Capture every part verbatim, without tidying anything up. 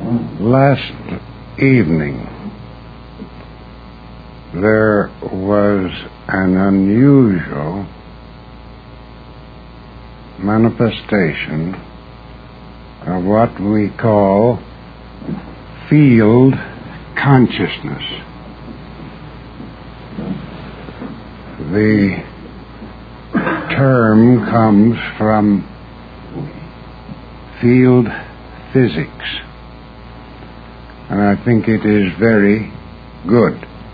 Last evening, there was an unusual manifestation of what we call field consciousness. The term comes from field physics, and I think it is very good.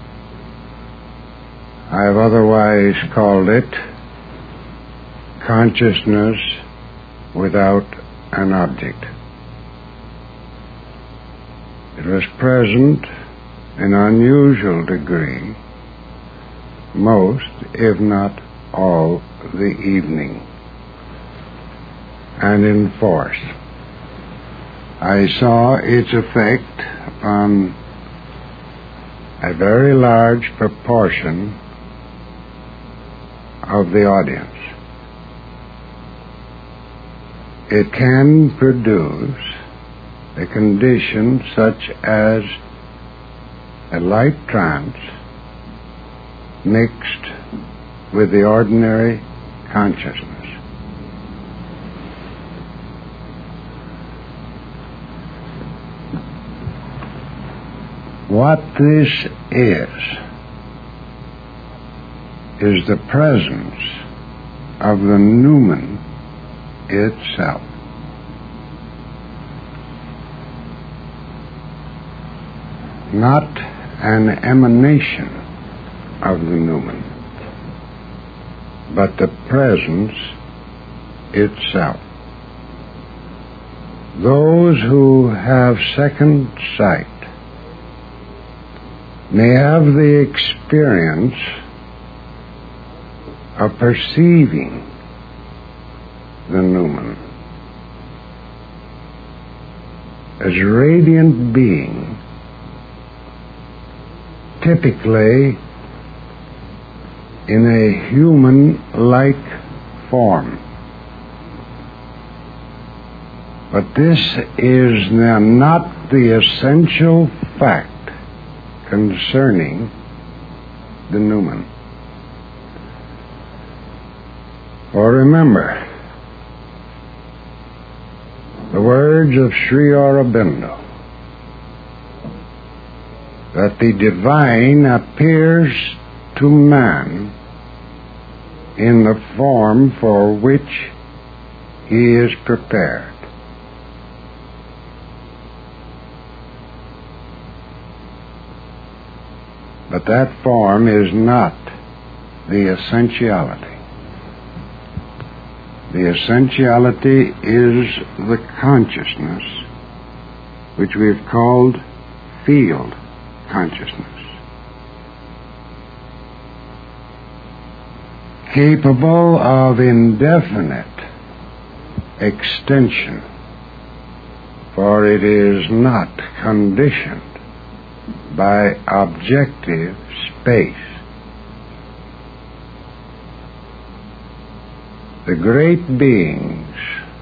I have otherwise called it consciousness without an object. It was present in unusual degree most, if not all, the evening, and in force. I saw its effect upon a very large proportion of the audience. It can produce a condition such as a light trance mixed with the ordinary consciousness. What this is, is the presence of the noumen itself. Not an emanation of the noumen, but the presence itself. Those who have second sight may have the experience of perceiving the noumen as a radiant being, typically in a human-like form. But this is not the essential fact concerning the noumen. For remember the words of Sri Aurobindo, that the divine appears to man in the form for which he is prepared. But that form is not the essentiality. The essentiality is the consciousness, which we've called field consciousness, capable of indefinite extension, for it is not conditioned by objective space. The great beings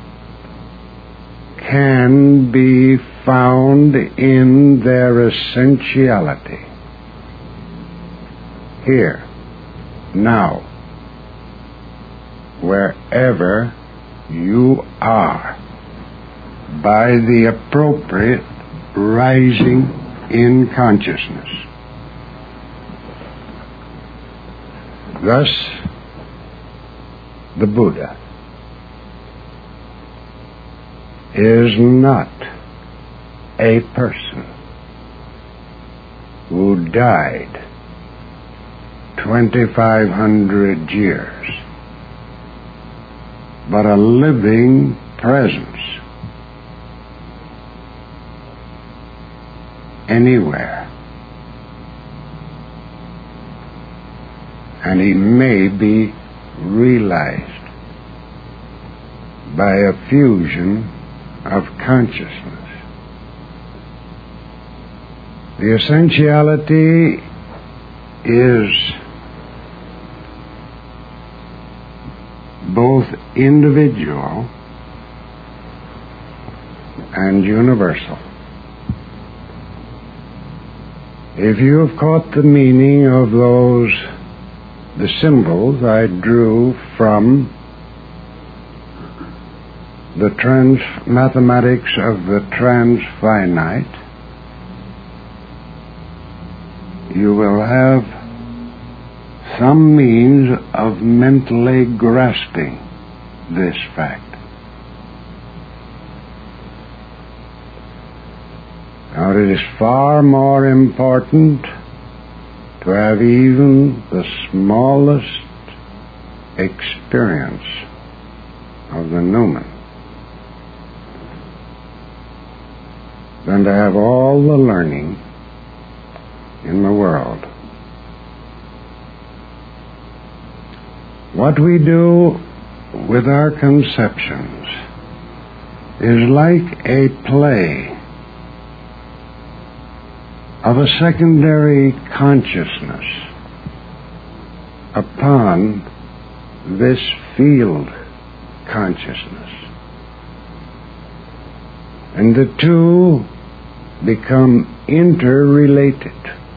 can be found in their essentiality, here, now, wherever you are, by the appropriate rising in consciousness. Thus, the Buddha is not a person who died twenty-five hundred years, but a living presence anywhere. And he may be realized by a fusion of consciousness. The essentiality is both individual and universal. If you have caught the meaning of those, the symbols I drew from the trans mathematics of the transfinite, you will have some means of mentally grasping this fact. Now, it is far more important to have even the smallest experience of the noumen than to have all the learning in the world. What we do with our conceptions is like a play of a secondary consciousness upon this field consciousness. And the two become interrelated.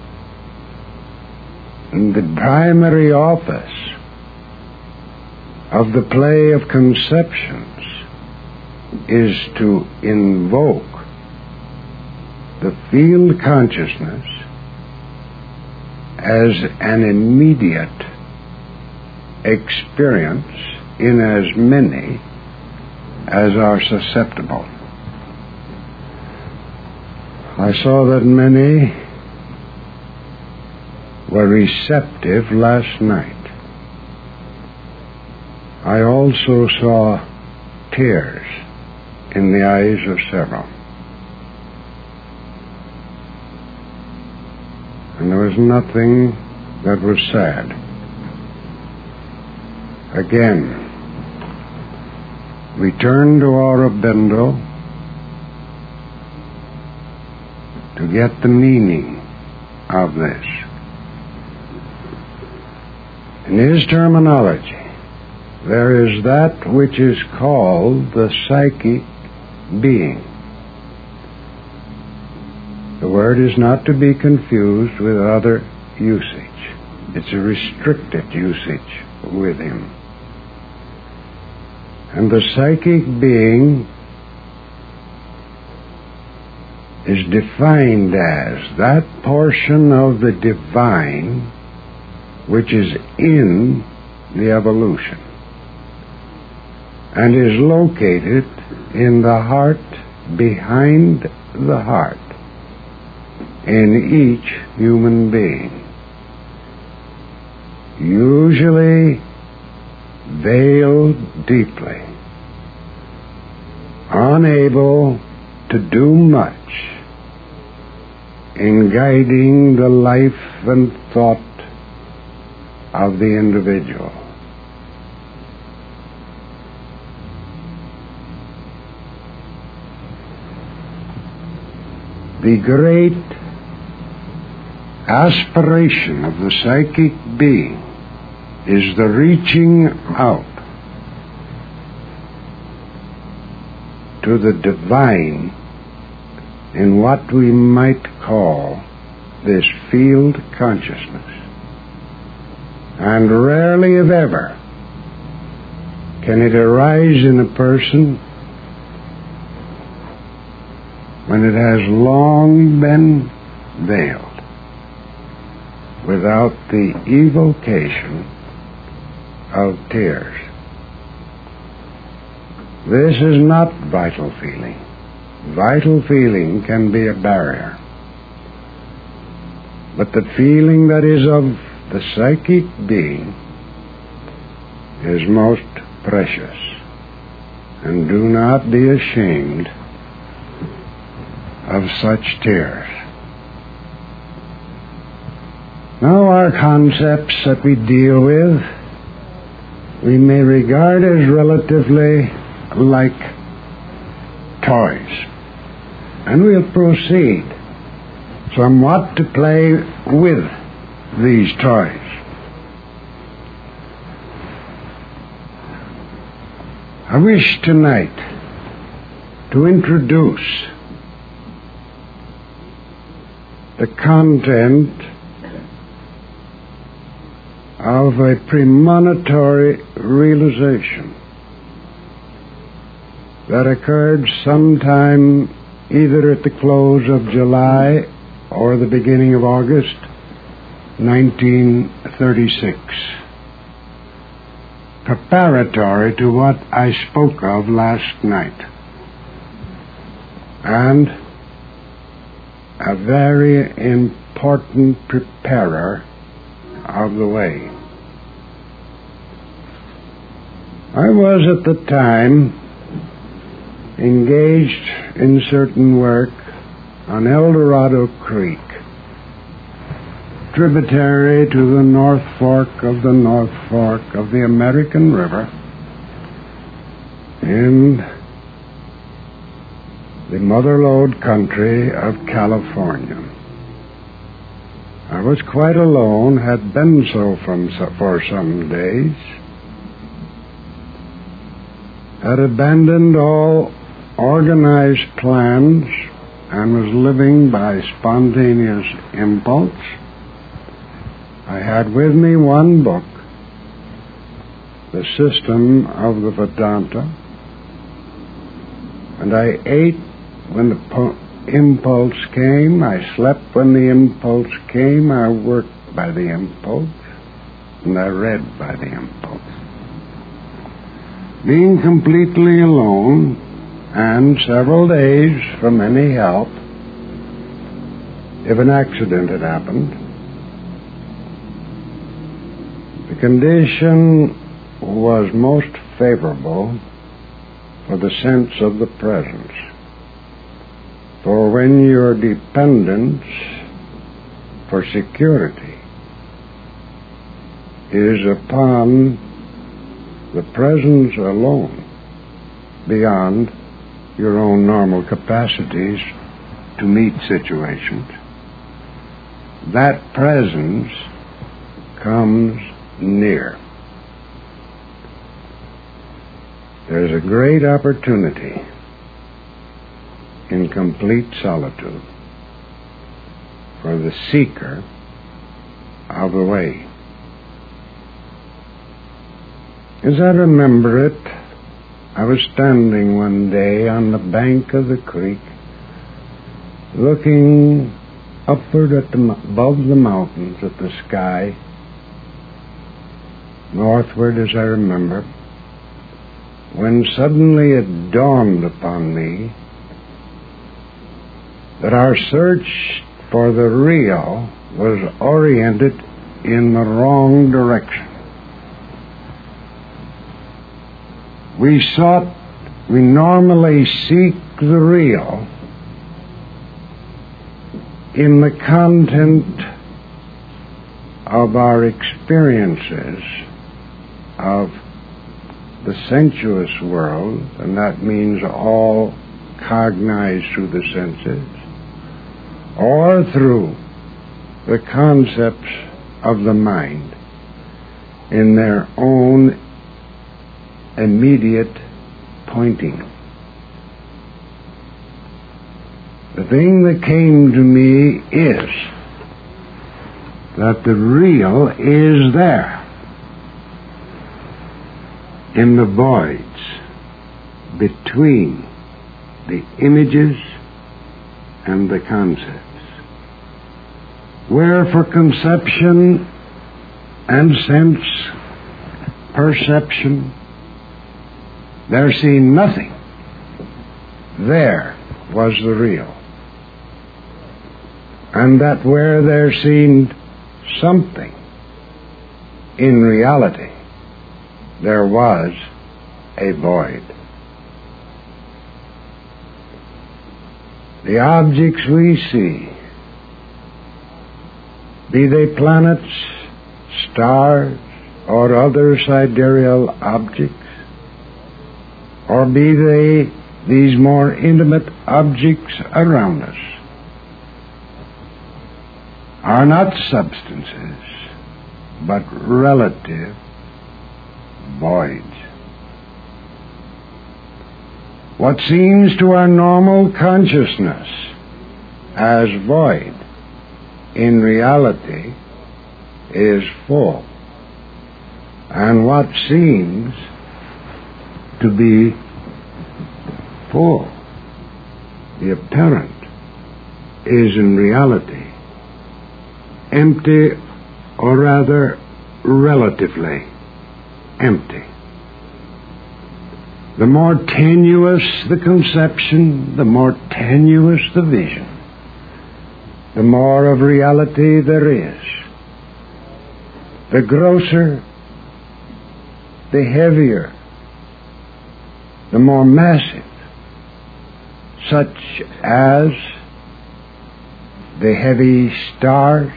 And the primary office of the play of conceptions is to invoke the field consciousness as an immediate experience in as many as are susceptible. I saw that many were receptive last night. I also saw tears in the eyes of several. And there was nothing that was sad. Again, we turn to Aurobindo to get the meaning of this. In his terminology, there is that which is called the psychic being. The word is not to be confused with other usage. It's a restricted usage with him. And the psychic being is defined as that portion of the divine which is in the evolution and is located in the heart, behind the heart, in each human being, usually veiled deeply, unable to do much in guiding the life and thought of the individual. The great aspiration of the psychic being is the reaching out to the divine in what we might call this field consciousness. And rarely, if ever, can it arise in a person when it has long been veiled without the evocation of tears. This is not vital feeling. Vital feeling can be a barrier. But the feeling that is of the psychic being is most precious. And do not be ashamed of such tears. Now, our concepts that we deal with, we may regard as relatively like toys. And we'll proceed somewhat to play with these toys. I wish tonight to introduce the content of a premonitory realization that occurred sometime either at the close of July or the beginning of August nineteen thirty-six, preparatory to what I spoke of last night, and a very important preparer of the way. I was at the time engaged in certain work on El Dorado Creek, tributary to the North Fork of the North Fork of the American River in the Mother Lode country of California. I was quite alone, had been so from, for some days, had abandoned all organized plans and was living by spontaneous impulse. I had with me one book, The System of the Vedanta, and I ate when the po- impulse came, I slept when the impulse came, I worked by the impulse, and I read by the impulse. Being completely alone, and several days from any help, if an accident had happened, the condition was most favorable for the sense of the presence. For when your dependence for security is upon the presence alone, beyond your own normal capacities to meet situations, that presence comes near. There's a great opportunity in complete solitude for the seeker of the way. As I remember it, I was standing one day on the bank of the creek, looking upward at the, above the mountains at the sky, northward as I remember, when suddenly it dawned upon me that our search for the real was oriented in the wrong direction. We sought, we normally seek the real in the content of our experiences of the sensuous world, and that means all cognized through the senses, or through the concepts of the mind in their own immediate pointing. The thing that came to me is that the real is there in the voids between the images and the concepts, where for conception and sense perception there seemed nothing, there was the real. And that where there seemed something, in reality, there was a void. The objects we see, be they planets, stars, or other sidereal objects, or be they these more intimate objects around us, are not substances, but relative voids. What seems to our normal consciousness as void in reality is full. And what seems to be full, the apparent, is in reality empty, or rather relatively empty. The more tenuous the conception, the more tenuous the vision, the more of reality there is. The grosser, the heavier, the more massive, such as the heavy stars,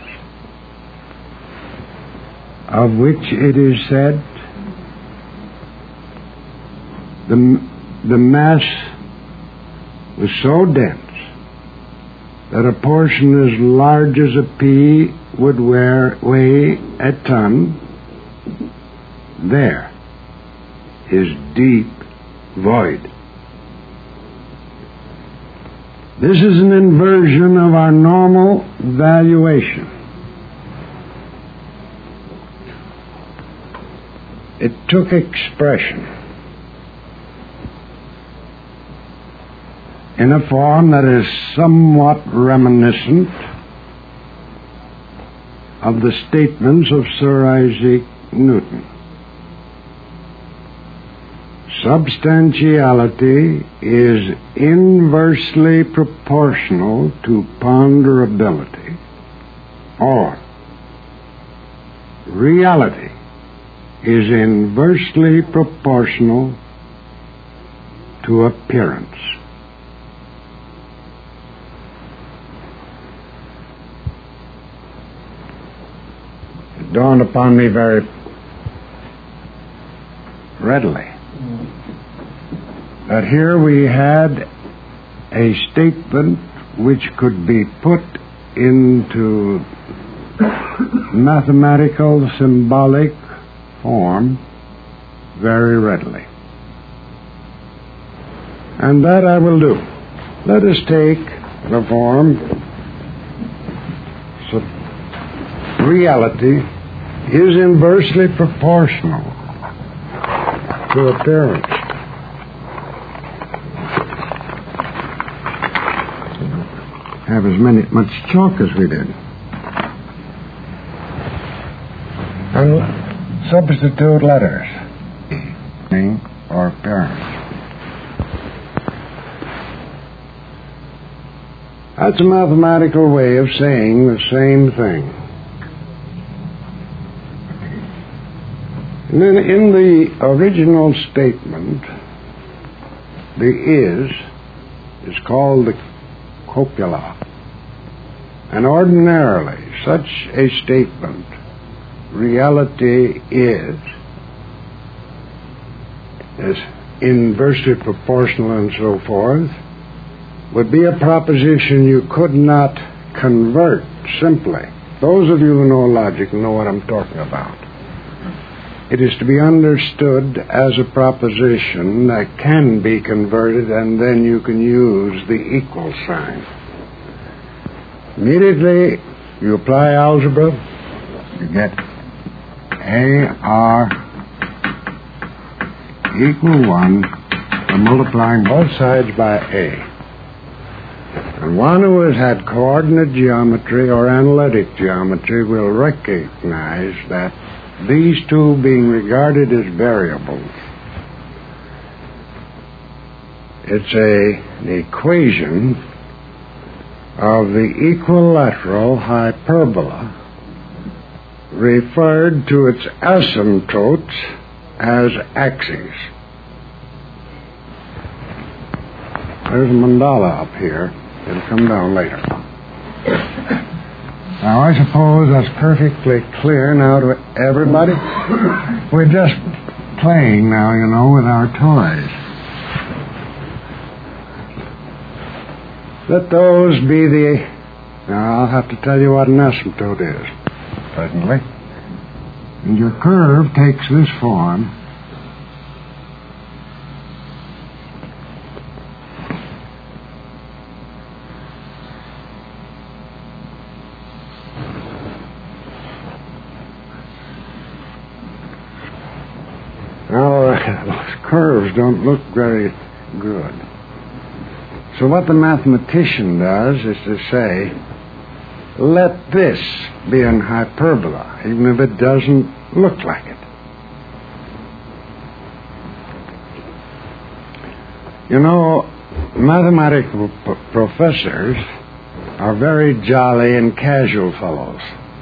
of which it is said, the, the mass was so dense that a portion as large as a pea would wear, weigh a ton. There is deep void. This is an inversion of our normal valuation. It took expression in a form that is somewhat reminiscent of the statements of Sir Isaac Newton. Substantiality is inversely proportional to ponderability, or reality is inversely proportional to appearance. It dawned upon me very readily that here we had a statement which could be put into mathematical, symbolic form very readily. And that I will do. Let us take the form. So reality is inversely proportional to appearance. Have as many much chalk as we did. And substitute letters or appearance. That's a mathematical way of saying the same thing. And then in the original statement, the is is called the copula. And ordinarily, such a statement, reality is, is inversely proportional and so forth, would be a proposition you could not convert simply. Those of you who know logic know what I'm talking about. It is to be understood as a proposition that can be converted, and then you can use the equal sign. Immediately you apply algebra, you get A R equal one for multiplying both sides by A. And one who has had coordinate geometry or analytic geometry will recognize that these two being regarded as variables, it's a, an equation of the equilateral hyperbola referred to its asymptotes as axes. There's a mandala up here. It'll come down later. Now, I suppose that's perfectly clear now to everybody. We're just playing now, you know, with our toys. Let those be the... Now, I'll have to tell you what an asymptote is presently. And your curve takes this form. curves don't look very good. So what the mathematician does is to say, let this be an hyperbola, even if it doesn't look like it. You know, mathematical p- professors are very jolly and casual fellows.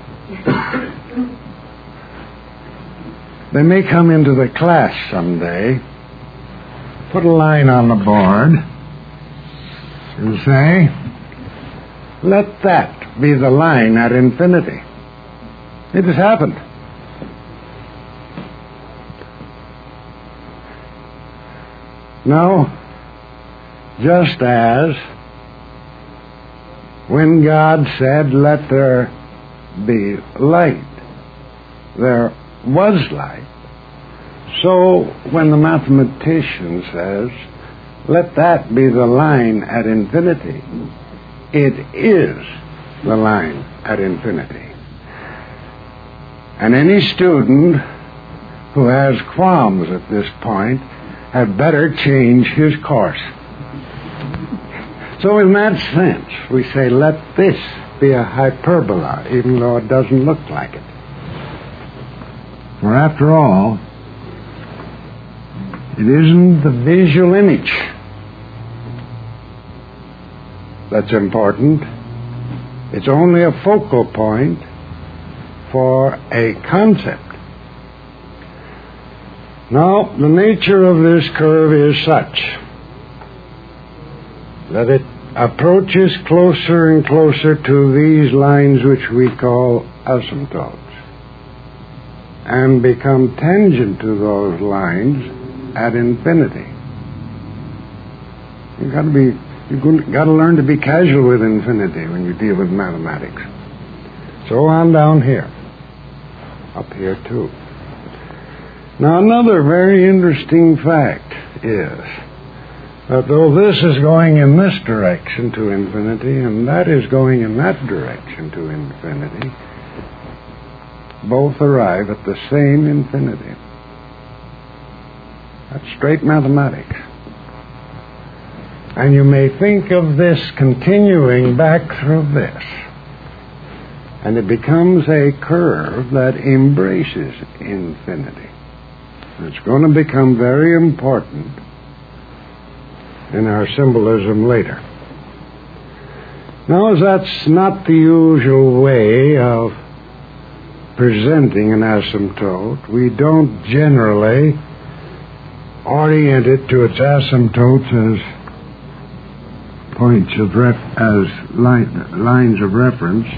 They may come into the class someday, put a line on the board, and say, let that be the line at infinity. It has happened. Now, just as when God said, let there be light, there was light, so when the mathematician says, let that be the line at infinity, it is the line at infinity. And any student who has qualms at this point had better change his course. So in that sense, we say, let this be a hyperbola, even though it doesn't look like it. For after all, it isn't the visual image that's important. It's only a focal point for a concept. Now, the nature of this curve is such that it approaches closer and closer to these lines which we call asymptotes and become tangent to those lines at infinity. You've got to be, you've got to learn to be casual with infinity when you deal with mathematics. So on down here, up here too. Now another very interesting fact is that though this is going in this direction to infinity and that is going in that direction to infinity, both arrive at the same infinity. That's straight mathematics. And you may think of this continuing back through this, and it becomes a curve that embraces infinity. It's going to become very important in our symbolism later. Now, as that's not the usual way of presenting an asymptote, we don't generally orient it to its asymptotes as points of ref as line, lines of reference.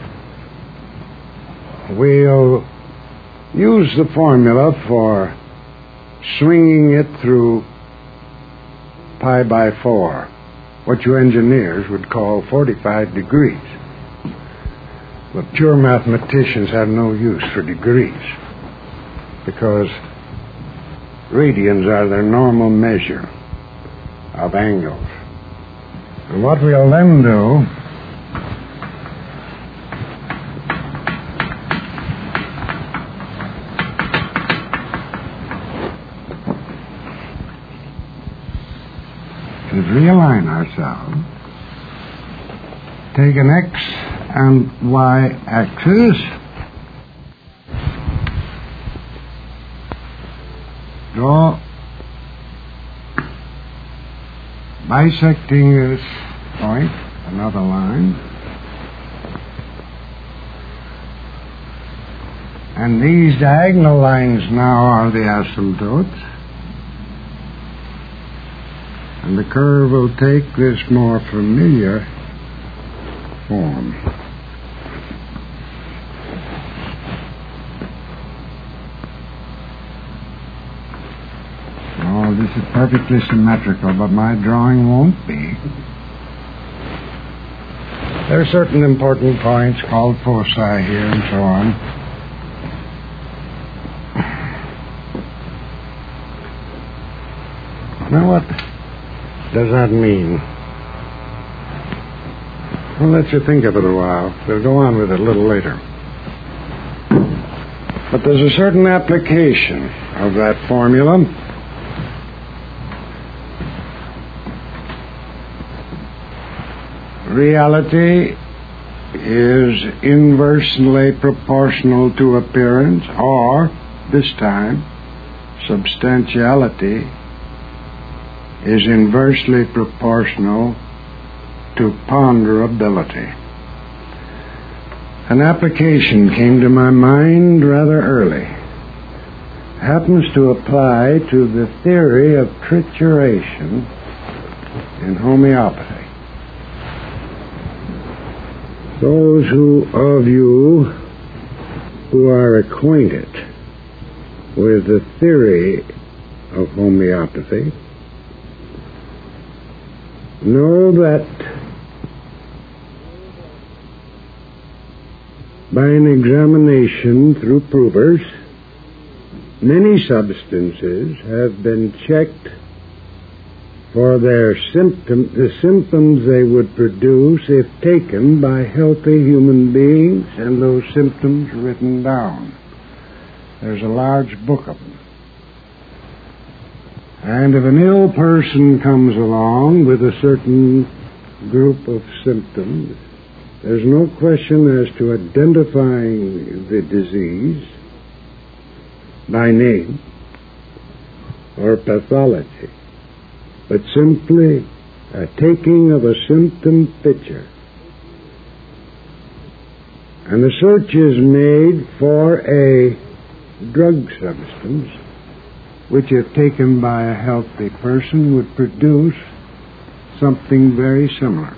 We'll use the formula for swinging it through pi by four, what you engineers would call forty-five degrees. But pure mathematicians have no use for degrees because radians are their normal measure of angles. And what we'll then do is realign ourselves, take an X and Y axis, draw bisecting this point, another line, and these diagonal lines now are the asymptotes. And the curve will take this more familiar form. Oh, this is perfectly symmetrical, but my drawing won't be. There are certain important points called foci here and so on. Now what does that mean? Well, let you think of it a while. We'll go on with it a little later. But there's a certain application of that formula reality is inversely proportional to appearance, or, this time, substantiality is inversely proportional to ponderability. An application came to my mind rather early. Happens to apply to the theory of trituration in homeopathy. Those who of you who are acquainted with the theory of homeopathy know that by an examination through provers, many substances have been checked for their symptom, the symptoms they would produce if taken by healthy human beings, and those symptoms written down. There's a large book of them. And if an ill person comes along with a certain group of symptoms, there's no question as to identifying the disease by name or pathology, but simply a taking of a symptom picture. And the search is made for a drug substance which, if taken by a healthy person, would produce something very similar.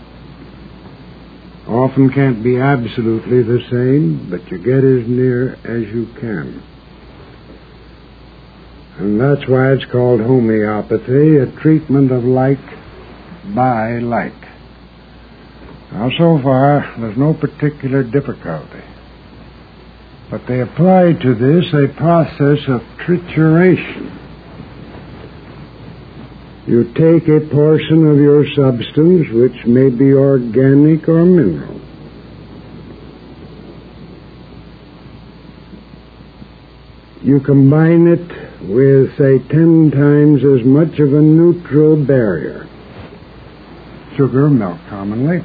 Often can't be absolutely the same, but you get as near as you can. And that's why it's called homeopathy, a treatment of like by like. Now, so far, there's no particular difficulty. But they apply to this a process of trituration. You take a portion of your substance, which may be organic or mineral, you combine it with, say, ten times as much of a neutral barrier, sugar, milk commonly.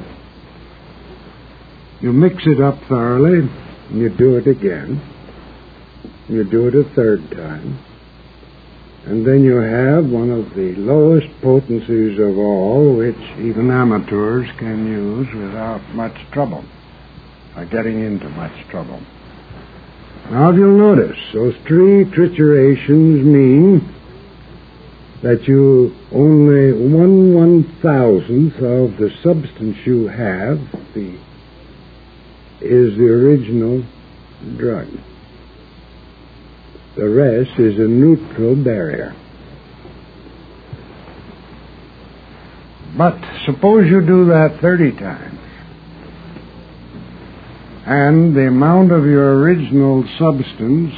You mix it up thoroughly, and you do it again. You do it a third time. And then you have one of the lowest potencies of all, which even amateurs can use without much trouble, or getting into much trouble. Now, if you'll notice, those three triturations mean that you only one one-thousandth of the substance you have the, is the original drug. The rest is a neutral barrier. But suppose you do that thirty times, and the amount of your original substance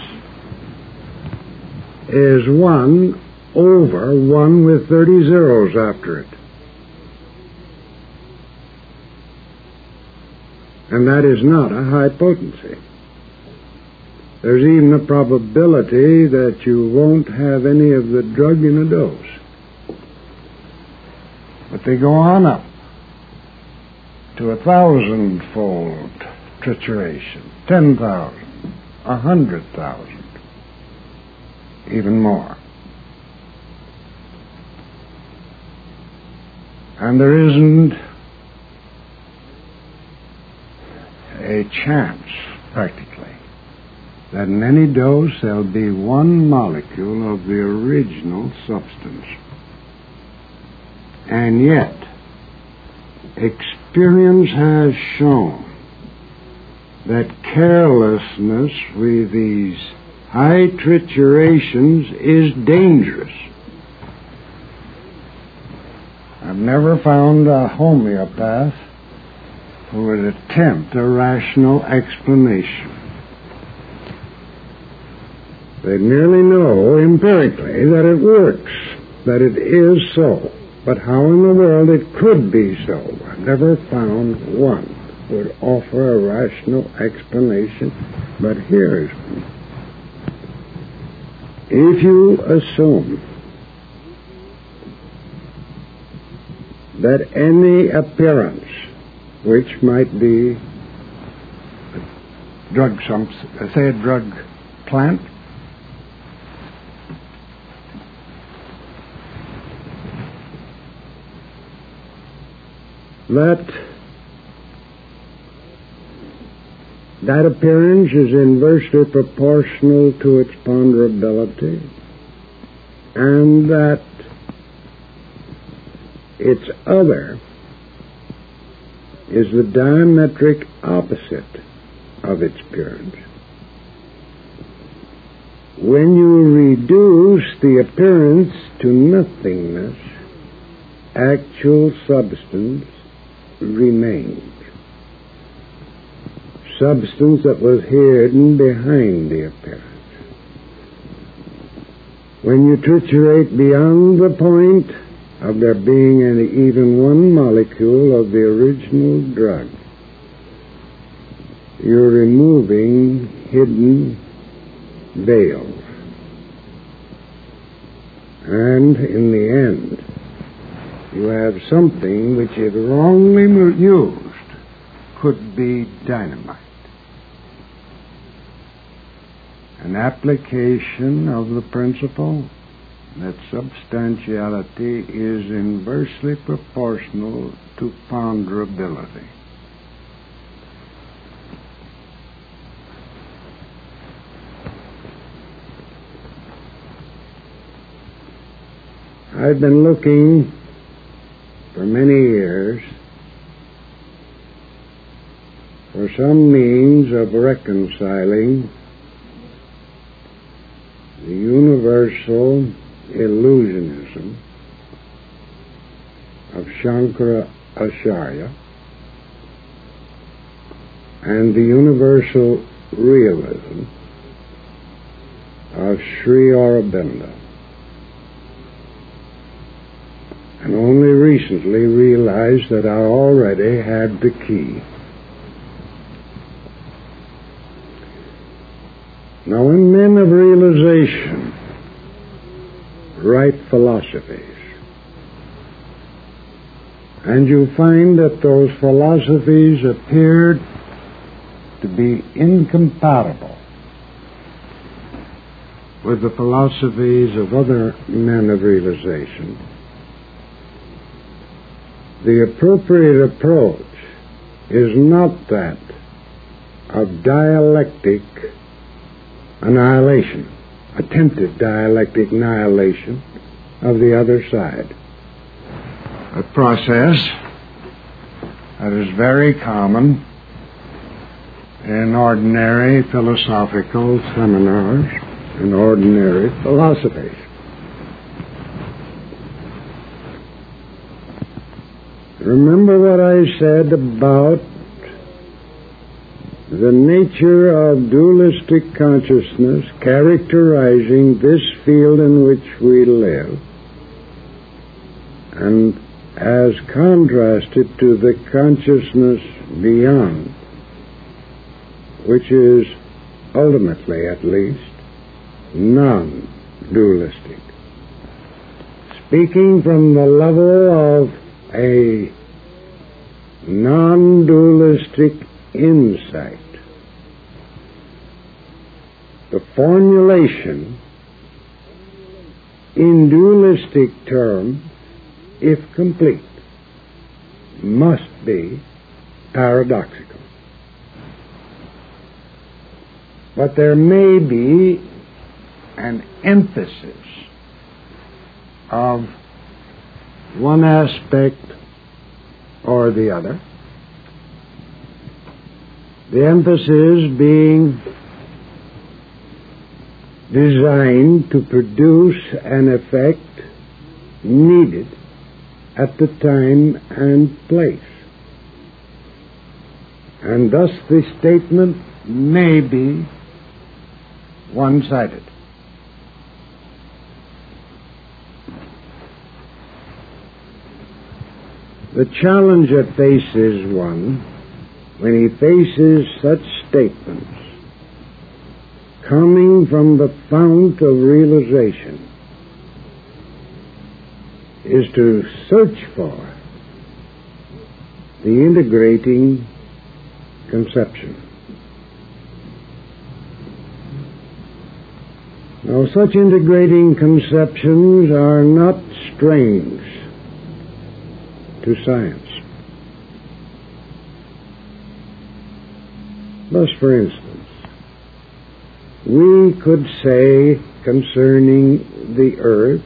is one over one with thirty zeros after it. And that is not a high potency. There's even a probability that you won't have any of the drug in a dose. But they go on up to a thousand-fold trituration, ten thousand, a hundred thousand, even more. And there isn't a chance, practically, that in any dose there'll be one molecule of the original substance. And yet, experience has shown that carelessness with these high triturations is dangerous. I've never found a homeopath who would attempt a rational explanation. They merely know empirically that it works, that it is so. But how in the world it could be so, I've never found one who would offer a rational explanation. But here's one. If you assume that any appearance which might be a drug, some say a drug plant, that that appearance is inversely proportional to its ponderability, and that its other is the diametric opposite of its appearance. When you reduce the appearance to nothingness, actual substance remains. Substance that was hidden behind the appearance. When you triturate beyond the point of there being any, even one molecule of the original drug, you're removing hidden veils. And in the end, you have something which, if wrongly used, could be dynamite. An application of the principle that substantiality is inversely proportional to ponderability. I've been looking for many years for some means of reconciling the universal illusionism of Shankara Acharya and the universal realism of Sri Aurobindo, and only recently realized that I already had the key. Now, when men of realization write philosophies, and you find that those philosophies appeared to be incompatible with the philosophies of other men of realization, the appropriate approach is not that of dialectic annihilation, attempted dialectic annihilation of the other side. A process that is very common in ordinary philosophical seminars and ordinary philosophies. Remember what I said about the nature of dualistic consciousness characterizing this field in which we live, and as contrasted to the consciousness beyond, which is ultimately, at least, non-dualistic. Speaking from the level of a non-dualistic insight, the formulation in dualistic terms, if complete, must be paradoxical. But there may be an emphasis of one aspect or the other, the emphasis being designed to produce an effect needed at the time and place. And thus the statement may be one-sided. The challenge that faces one when he faces such statements coming from the fount of realization is to search for the integrating conception. Now, such integrating conceptions are not strange to science. Thus, for instance, we could say concerning the earth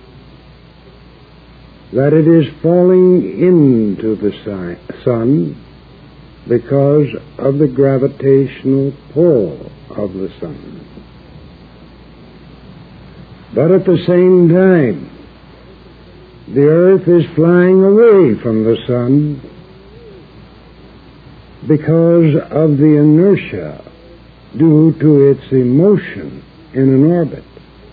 that it is falling into the sun because of the gravitational pull of the sun. But at the same time, the earth is flying away from the sun because of the inertia due to its emotion in an orbit.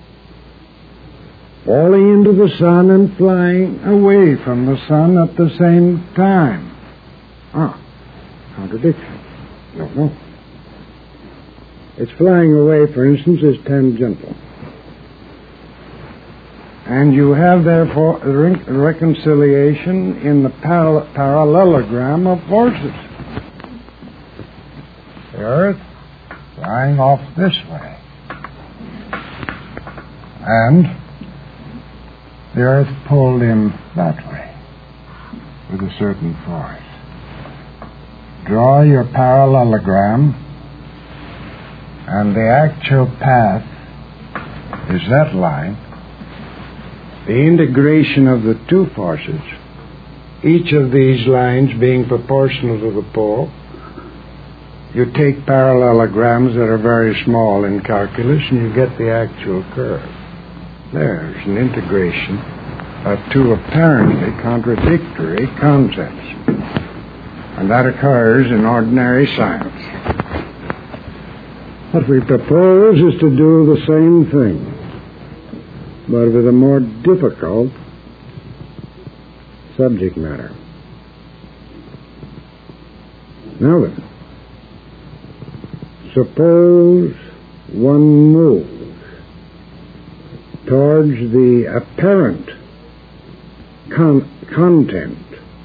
Falling into the sun and flying away from the sun at the same time. Ah, contradiction. No, no. Its flying away, for instance, is tangential. And you have, therefore, a re- reconciliation in the par- parallelogram of forces. The earth flying off this way. And the earth pulled in that way with a certain force. Draw your parallelogram, and the actual path is that line. The integration of the two forces, each of these lines being proportional to the pull. You take parallelograms that are very small in calculus, and you get the actual curve. There's an integration of two apparently contradictory concepts. And that occurs in ordinary science. What we propose is to do the same thing, but with a more difficult subject matter. Now then, suppose one moves towards the apparent con- content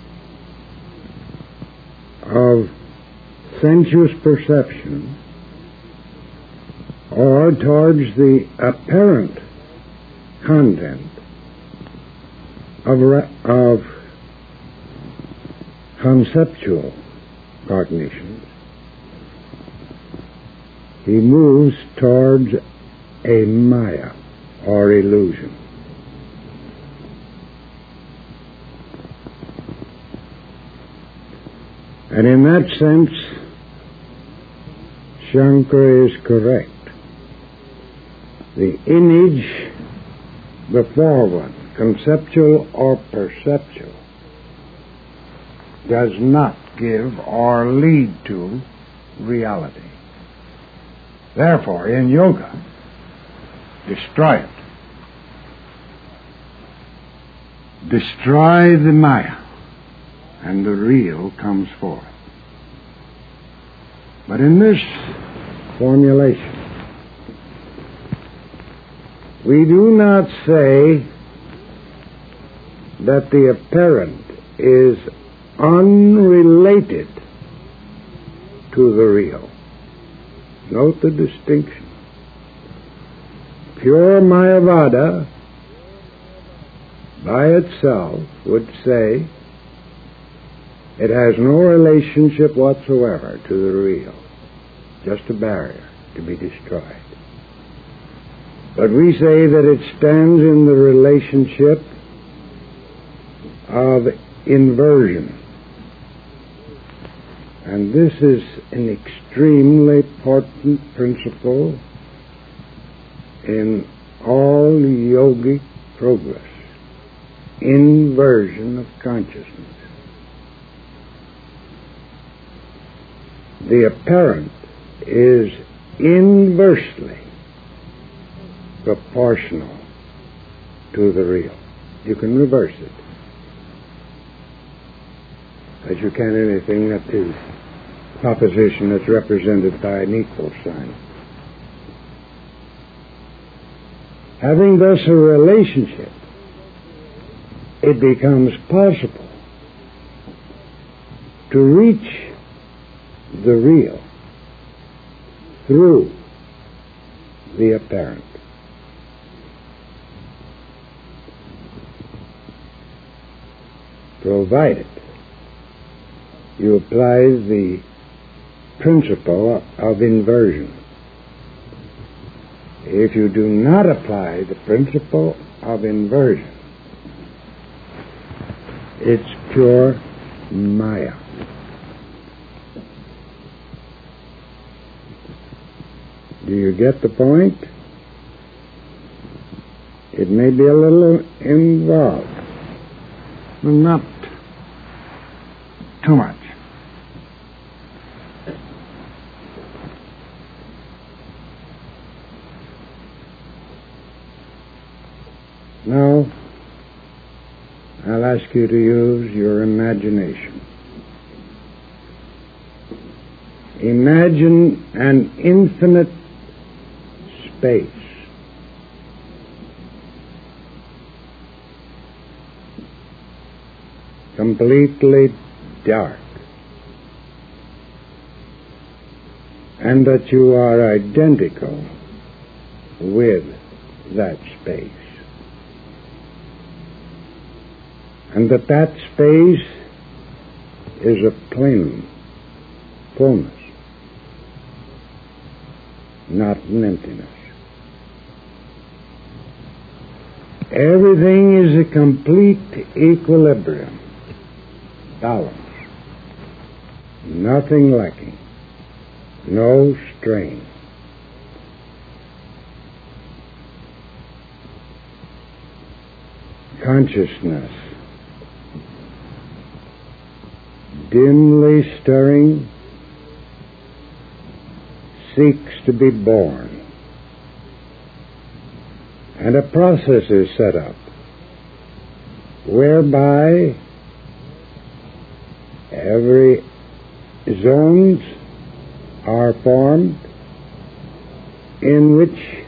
of sensuous perception, or towards the apparent content of, re- of conceptual cognitions. He moves towards a maya, or illusion. And in that sense, Shankara is correct. The image before one, conceptual or perceptual, does not give or lead to reality. Therefore, in yoga, destroy it. Destroy the maya, and the real comes forth. But in this formulation, we do not say that the apparent is unrelated to the real. Note the distinction. Pure Mayavada by itself would say it has no relationship whatsoever to the real, just a barrier to be destroyed. But we say that it stands in the relationship of inversion. And this is an extremely important principle in all yogic progress. Inversion of consciousness. The apparent is inversely proportional to the real. You can reverse it, as you can anything that is opposition that's represented by an equal sign. Having thus a relationship, it becomes possible to reach the real through the apparent. Provided you apply the principle of inversion. If you do not apply the principle of inversion, it's pure Maya. Do you get the point? It may be a little involved. Not too much. Now, I'll ask you to use your imagination. Imagine an infinite space. Completely dark. And that you are identical with that space. And that that space is a plenum, fullness, not an emptiness. Everything is a complete equilibrium, balance, nothing lacking, no strain. Consciousness, dimly stirring, seeks to be born. And a process is set up whereby every zones are formed in which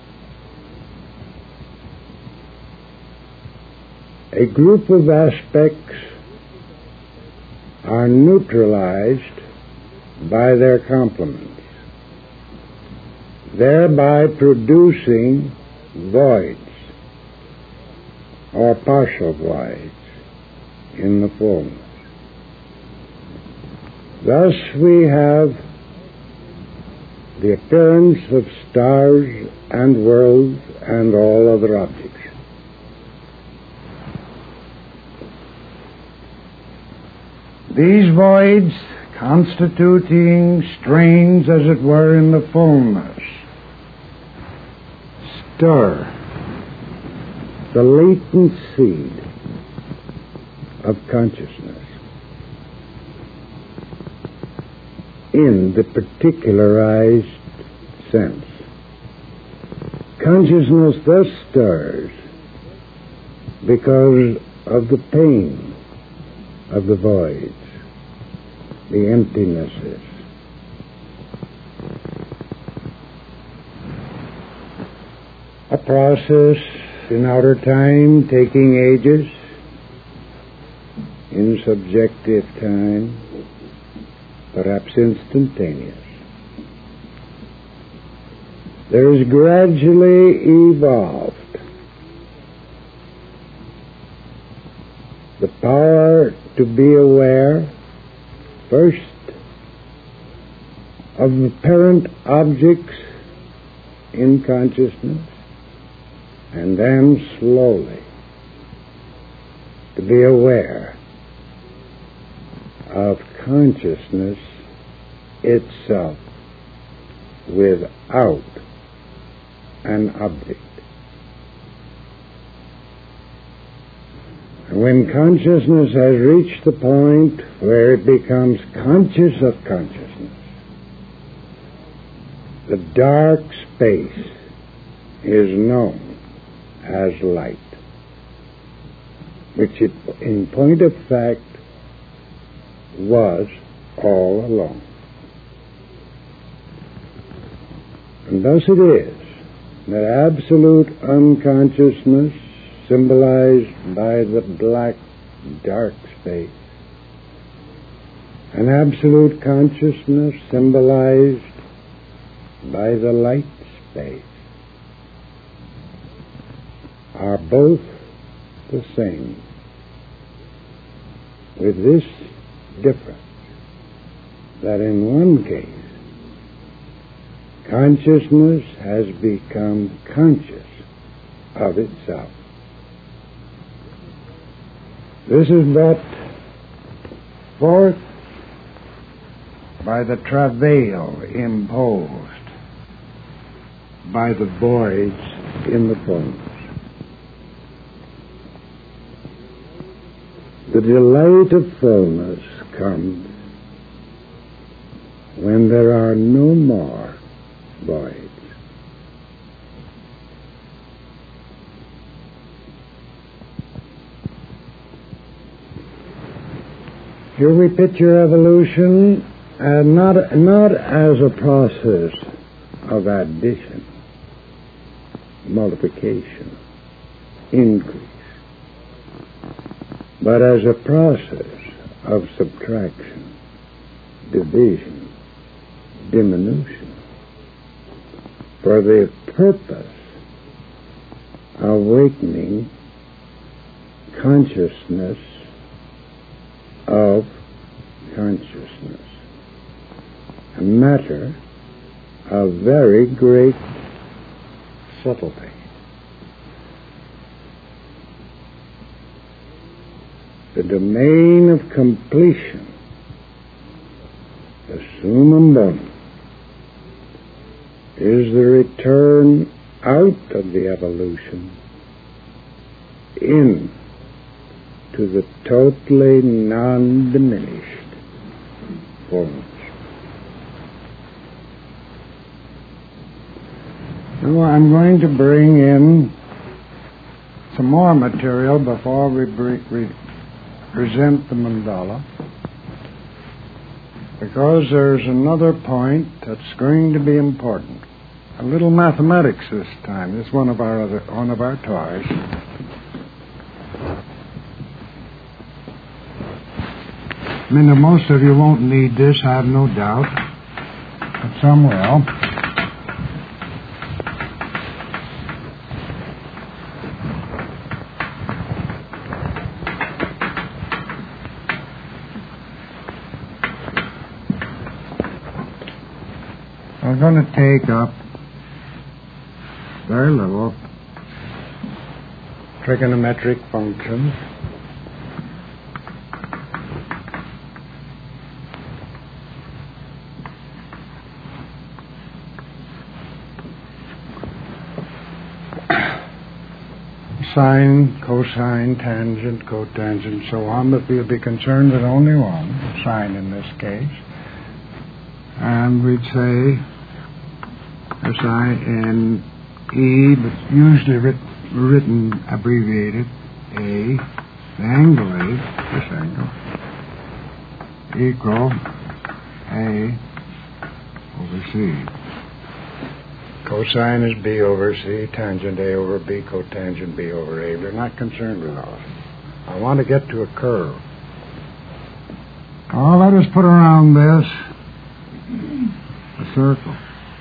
a group of aspects are neutralized by their complements, thereby producing voids or partial voids in the fullness. Thus we have the appearance of stars and worlds and all other objects. These voids constituting strains, as it were, in the fullness, stir the latent seed of consciousness in the particularized sense. Consciousness thus stirs because of the pain of the voids, the emptinesses. A process in outer time taking ages, in subjective time, perhaps instantaneous. There is gradually evolved the power to be aware first of apparent objects in consciousness, and then slowly to be aware of consciousness itself without an object. And when consciousness has reached the point where it becomes conscious of consciousness, the dark space is known as light, which it, in point of fact, was all along. And thus it is that absolute unconsciousness, symbolized by the black, dark space, An absolute consciousness symbolized by the light space are both the same, with this difference, that in one case consciousness has become conscious of itself. This is brought forth by the travail imposed by the voids in the bones. The delight of fullness comes when there are no more voids. Here we picture evolution uh, not, not as a process of addition, multiplication, increase, but as a process of subtraction, division, diminution, for the purpose of awakening consciousness of consciousness, a matter of very great subtlety. The domain of completion, the summum bonum, is the return out of the evolution in to the totally non-diminished fullness. Now I'm going to bring in some more material before we bring, we present the mandala, because there's another point that's going to be important. A little mathematics this time. This is one of our other one of our toys. I mean, most of you won't need this, I have no doubt, but some will. We're going to take up very little trigonometric functions. Sine, cosine, tangent, cotangent, so on, but we'll be concerned with only one, sine in this case. And we'd say a sine in E, but usually writ, written abbreviated A, the angle A, this angle, equal A over C. Cosine is B over C, tangent A over B, cotangent B over A. We're not concerned with those. I want to get to a curve. Oh, let us put around this a circle.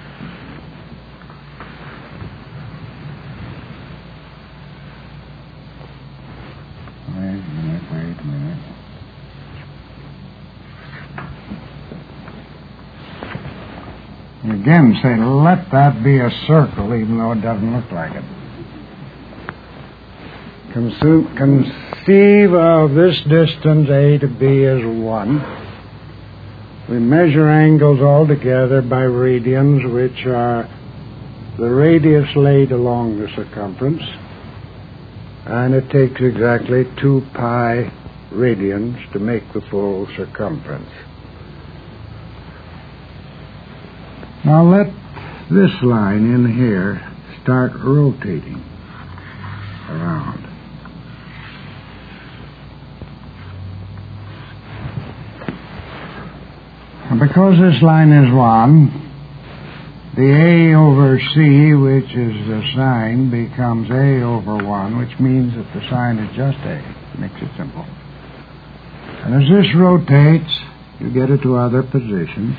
Wait a minute, wait a minute. Again, say, let that be a circle, even though it doesn't look like it. Consu- conceive of this distance A to B as one. We measure angles altogether by radians, which are the radius laid along the circumference, and it takes exactly two pi radians to make the full circumference. Now let this line in here start rotating around. And because this line is one, the A over C, which is the sine, becomes A over one, which means that the sine is just A. Makes it simple. And as this rotates, to get it to other positions,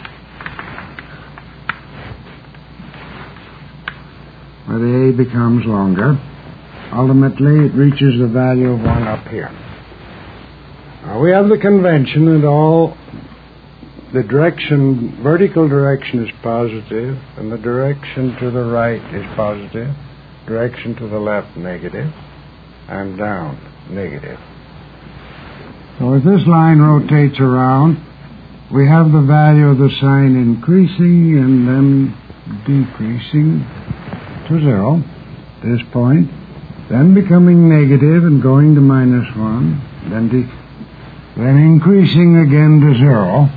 where the A becomes longer. Ultimately, it reaches the value of one up here. Now, we have the convention that all the direction, vertical direction is positive, and the direction to the right is positive, direction to the left negative, and down negative. So if this line rotates around, we have the value of the sign increasing and then decreasing to zero, this point, then becoming negative and going to minus one, then, de- then increasing again to zero,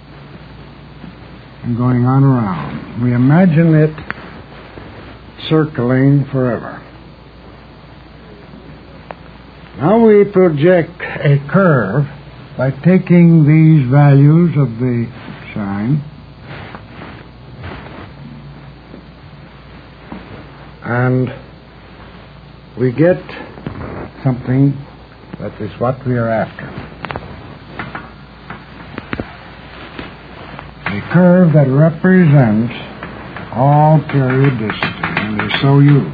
and going on around. We imagine it circling forever. Now we project a curve by taking these values of the sine and we get something that is what we are after. A curve that represents all periodicity and is so used.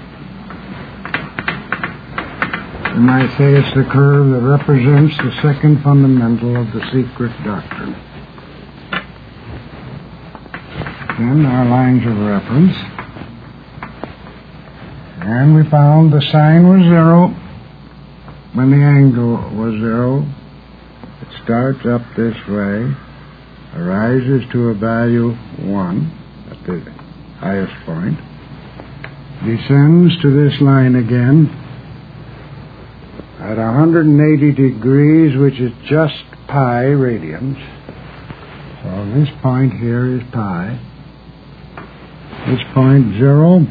You might say it's the curve that represents the second fundamental of the secret doctrine. Then our lines of reference. And we found the sine was zero when the angle was zero. It starts up this way, rises to a value one at the highest point, descends to this line again at one hundred eighty degrees, which is just pi radians. So this point here is pi. This point zero.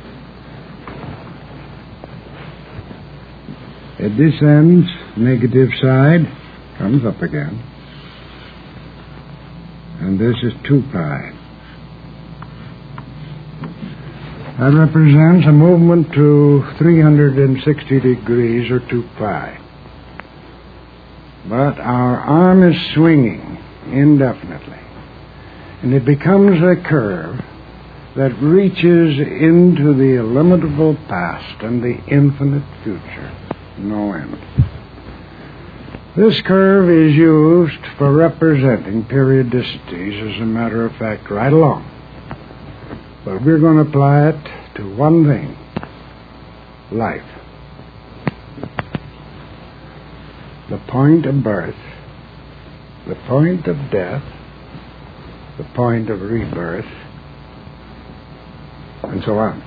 It descends, negative side, comes up again. And this is two pi. That represents a movement to three hundred sixty degrees, or two pi. But our arm is swinging indefinitely. And it becomes a curve that reaches into the illimitable past and the infinite future. No end. This curve is used for representing periodicities, as a matter of fact, right along. But we're going to apply it to one thing: life. The point of birth, the point of death, the point of rebirth, and so on.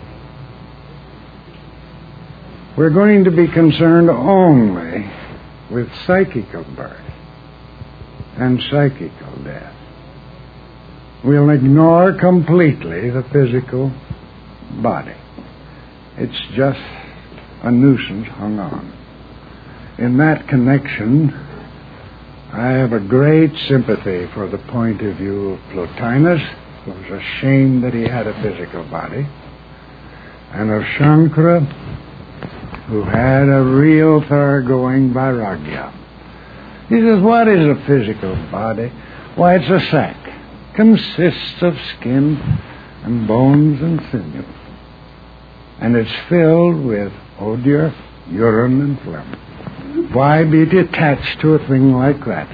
We're going to be concerned only with psychical birth and psychical death. We'll ignore completely the physical body. It's just a nuisance hung on. In that connection, I have a great sympathy for the point of view of Plotinus, who was ashamed that he had a physical body, and of Shankara, who had a real thoroughgoing vairagya. He says, what is a physical body? Why, it's a sack. Consists of skin and bones and sinew. And it's filled with odor, urine, and phlegm. Why be attached to a thing like that?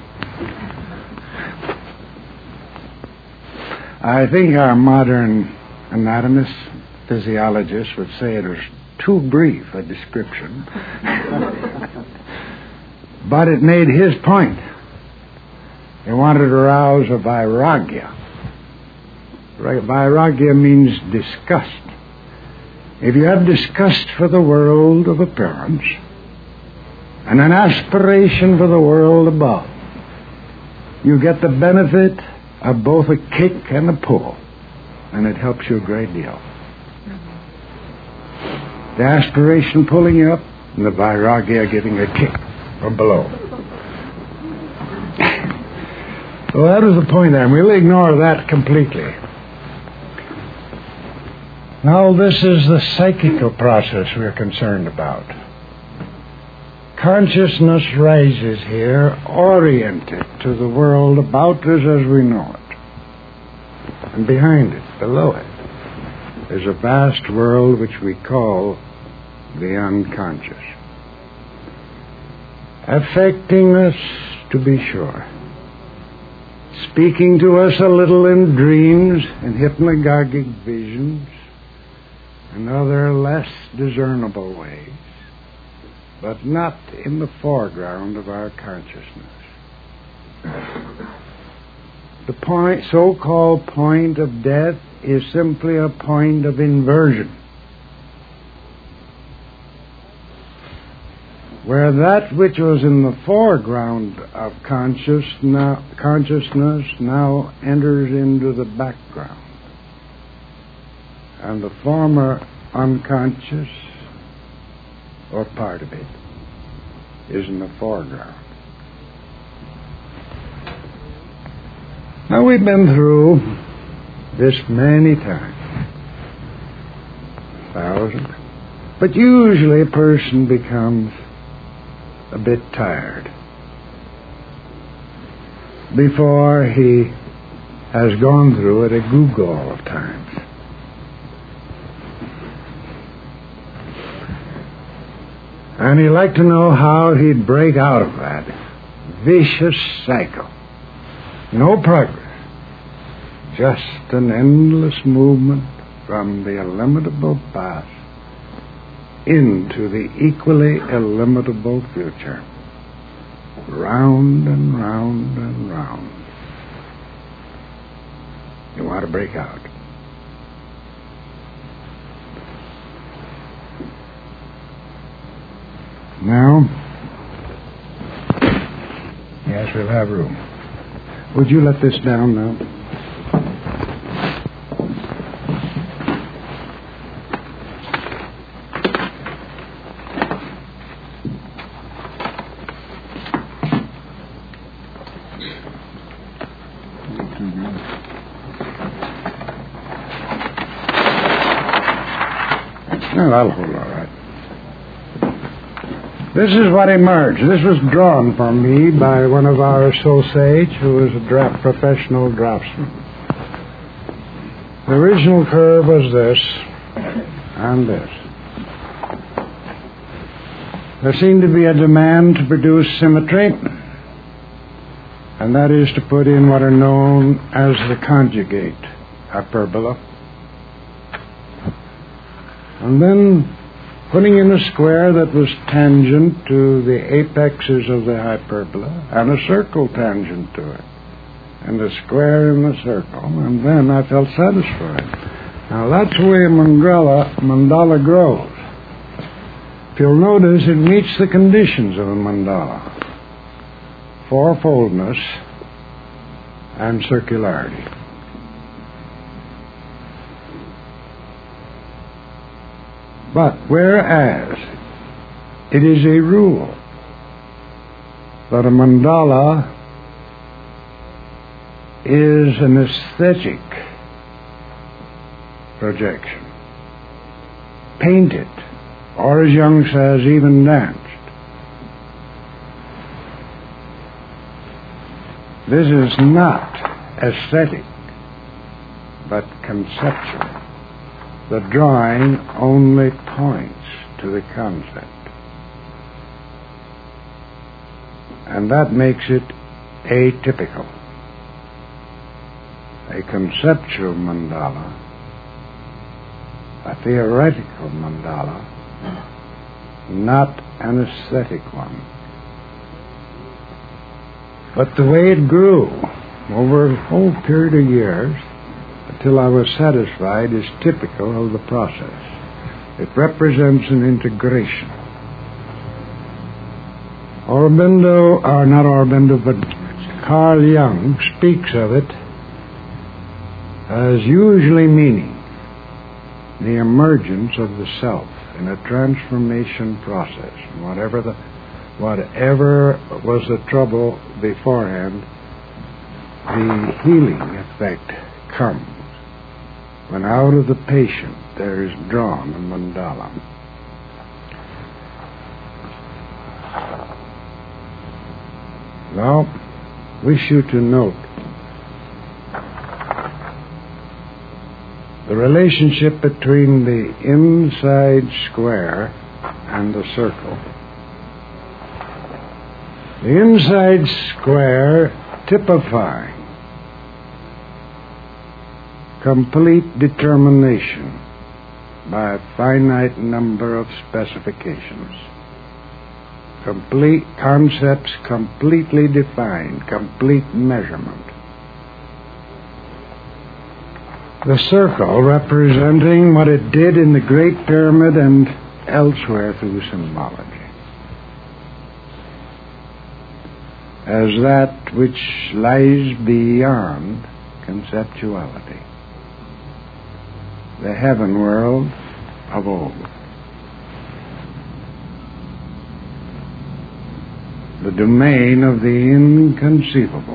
I think our modern anatomists, physiologists would say it was too brief a description. But it made his point. He wanted to arouse a vairagya. Vairagya means disgust. If you have disgust for the world of appearance and an aspiration for the world above, you get the benefit of both a kick and a pull, and it helps you a great deal. The aspiration pulling you up, and the vairagya giving a kick from below. Well, that was the point there, and we'll ignore that completely. Now, this is the psychical process we're concerned about. Consciousness rises here, oriented to the world about us as we know it. And behind it, below it, is a vast world which we call the unconscious. Affecting us, to be sure. Speaking to us a little in dreams and hypnagogic visions and other less discernible ways, but not in the foreground of our consciousness. The point, so-called point of death is simply a point of inversion, where that which was in the foreground of conscious now, consciousness now enters into the background, and the former unconscious, or part of it, is in the foreground. Now, we've been through this many times, thousands, but usually a person becomes a bit tired before he has gone through it a googol of times. And he'd like to know how he'd break out of that vicious cycle. No progress, just an endless movement from the illimitable past into the equally illimitable future. Round and round and round. You want to break out. Now, yes, we'll have room. Would you let this down now? No, that'll hold all right. This is what emerged. This was drawn for me by one of our associates who was a draft, professional draftsman. The original curve was this and this. There seemed to be a demand to produce symmetry, and that is to put in what are known as the conjugate hyperbola. And then putting in a square that was tangent to the apexes of the hyperbola, and a circle tangent to it, and a square in the circle, and then I felt satisfied. Now that's the way a mandala, mandala grows. If you'll notice, it meets the conditions of a mandala: fourfoldness and circularity. But whereas it is a rule that a mandala is an aesthetic projection, painted, or as Jung says, even danced, this is not aesthetic, but conceptual. The drawing only points to the concept. And that makes it atypical. A conceptual mandala, a theoretical mandala, not an aesthetic one. But the way it grew over a whole period of years, until I was satisfied, is typical of the process. It represents an integration. Aurobindo, or not Aurobindo, but Carl Jung speaks of it as usually meaning the emergence of the self in a transformation process. Whatever the, whatever was the trouble beforehand, the healing effect comes when out of the patient there is drawn a mandala. Now, wish you to note the relationship between the inside square and the circle. The inside square typifying complete determination by a finite number of specifications. Complete concepts completely defined, complete measurement. The circle representing what it did in the Great Pyramid and elsewhere through symbology, as that which lies beyond conceptuality, the heaven world of old, the domain of the inconceivable.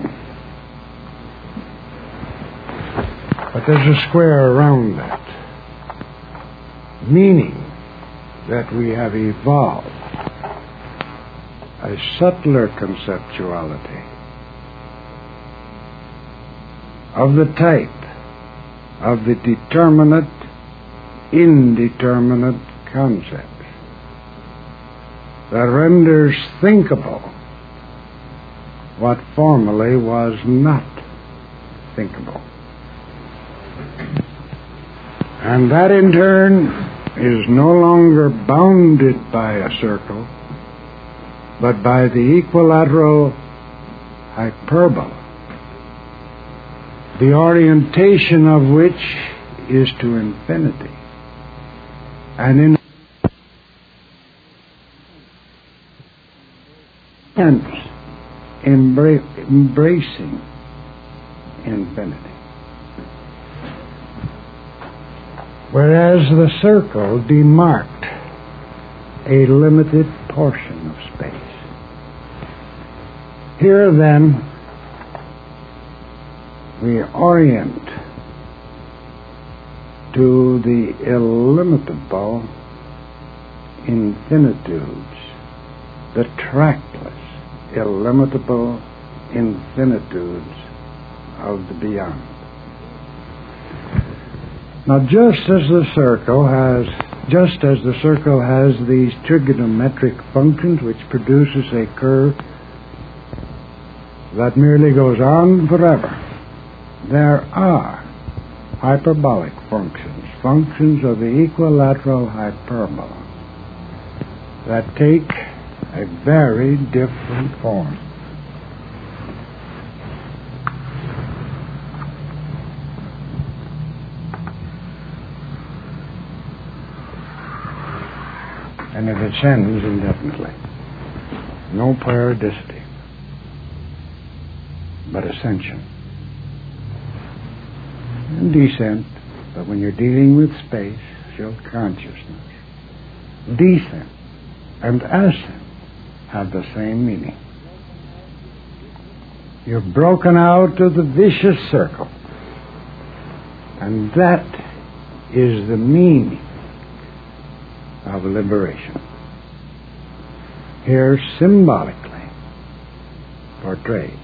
But there's a square around that, meaning that we have evolved a subtler conceptuality of the type of the determinate, indeterminate concept that renders thinkable what formerly was not thinkable. And that in turn is no longer bounded by a circle, but by the equilateral hyperbola, the orientation of which is to infinity. And in hence, embra- embracing infinity. Whereas the circle demarked a limited portion of space. Here then, we orient to the illimitable infinitudes, the trackless, illimitable infinitudes of the beyond. Now, just as the circle has, just as the circle has these trigonometric functions which produces a curve that merely goes on forever, there are hyperbolic functions, functions of the equilateral hyperbola, that take a very different form. And it ascends indefinitely. No periodicity, but ascension. And descent, but when you're dealing with space, still consciousness. Descent and ascent have the same meaning. You're broken out of the vicious circle, and that is the meaning of liberation, here symbolically portrayed.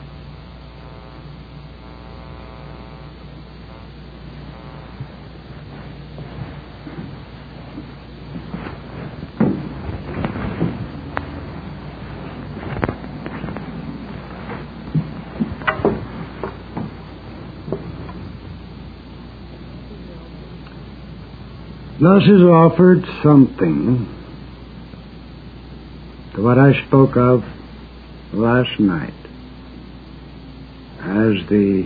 Thus is offered something to what I spoke of last night as the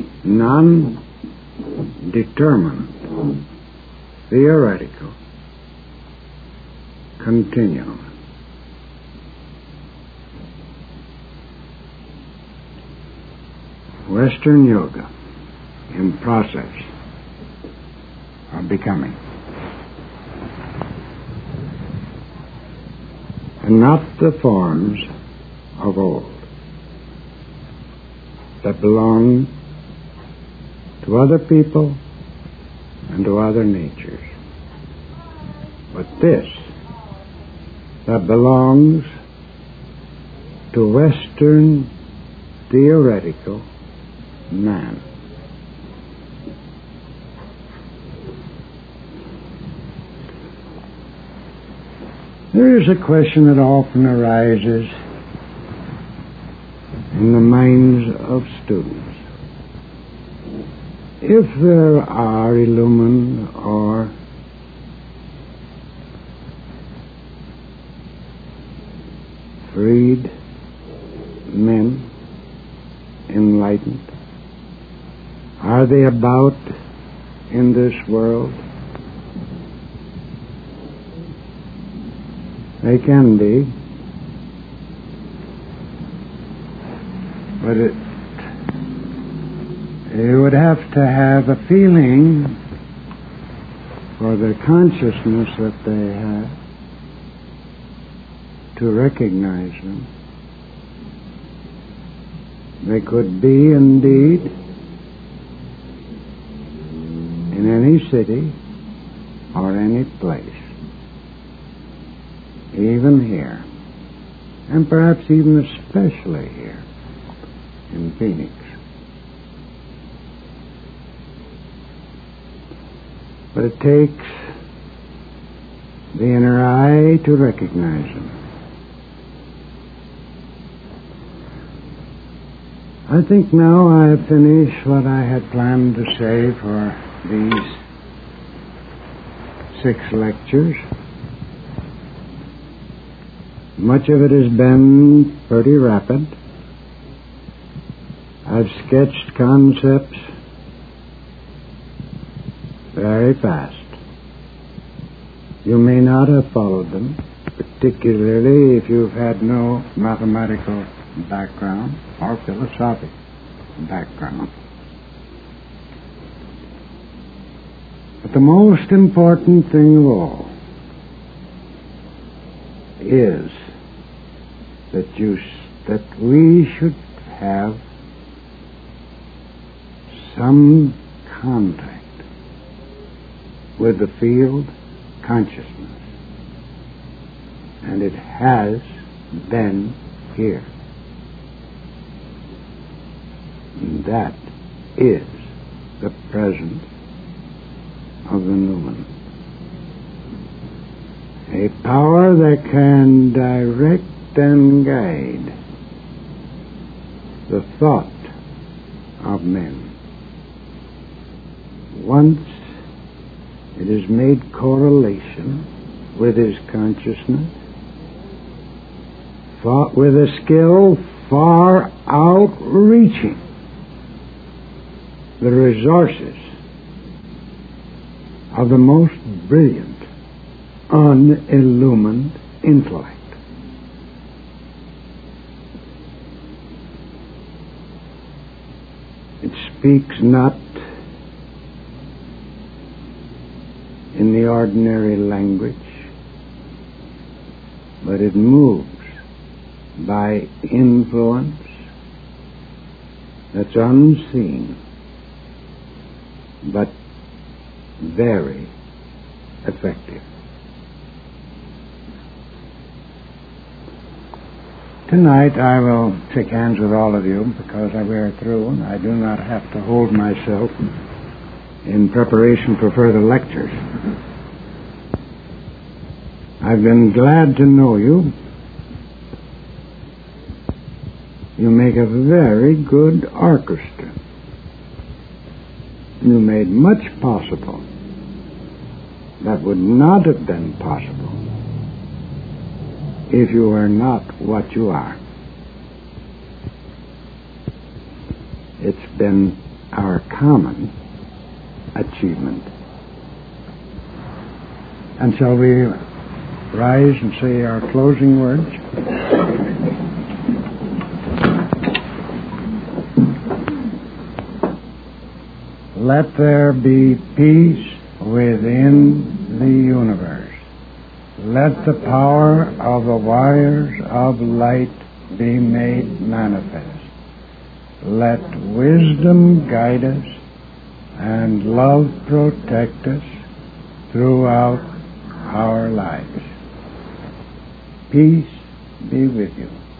non-determined theoretical continuum. Western Yoga in process of becoming. And not the forms of old that belong to other people and to other natures, but this that belongs to Western theoretical man. There is a question that often arises in the minds of students. If there are illumined or freed men, enlightened, are they about in this world? They can be, but it, you would have to have a feeling for the consciousness that they have to recognize them. They could be indeed in any city or any place, even here, and perhaps even especially here in Phoenix. But it takes the inner eye to recognize them. I think now I have finished what I had planned to say for these six lectures. Much of it has been pretty rapid. I've sketched concepts very fast. You may not have followed them, particularly if you've had no mathematical background or philosophic background. But the most important thing of all is that you that we should have some contact with the field consciousness, and it has been here. And that is the presence of the Numen. A power that can direct and guide the thought of men. Once it is made correlation with his consciousness, thought with a skill far outreaching the resources of the most brilliant, unillumined intellect. It speaks not in the ordinary language, but it moves by influence that's unseen, but very effective. Tonight I will shake hands with all of you because we are through and I do not have to hold myself in preparation for further lectures. I've been glad to know you. You make a very good orchestra. You made much possible that would not have been possible if you were not what you are. It's been our common achievement. And shall we rise and say our closing words? Let there be peace within the universe. Let the power of the wires of light be made manifest. Let wisdom guide us and love protect us throughout our lives. Peace be with you.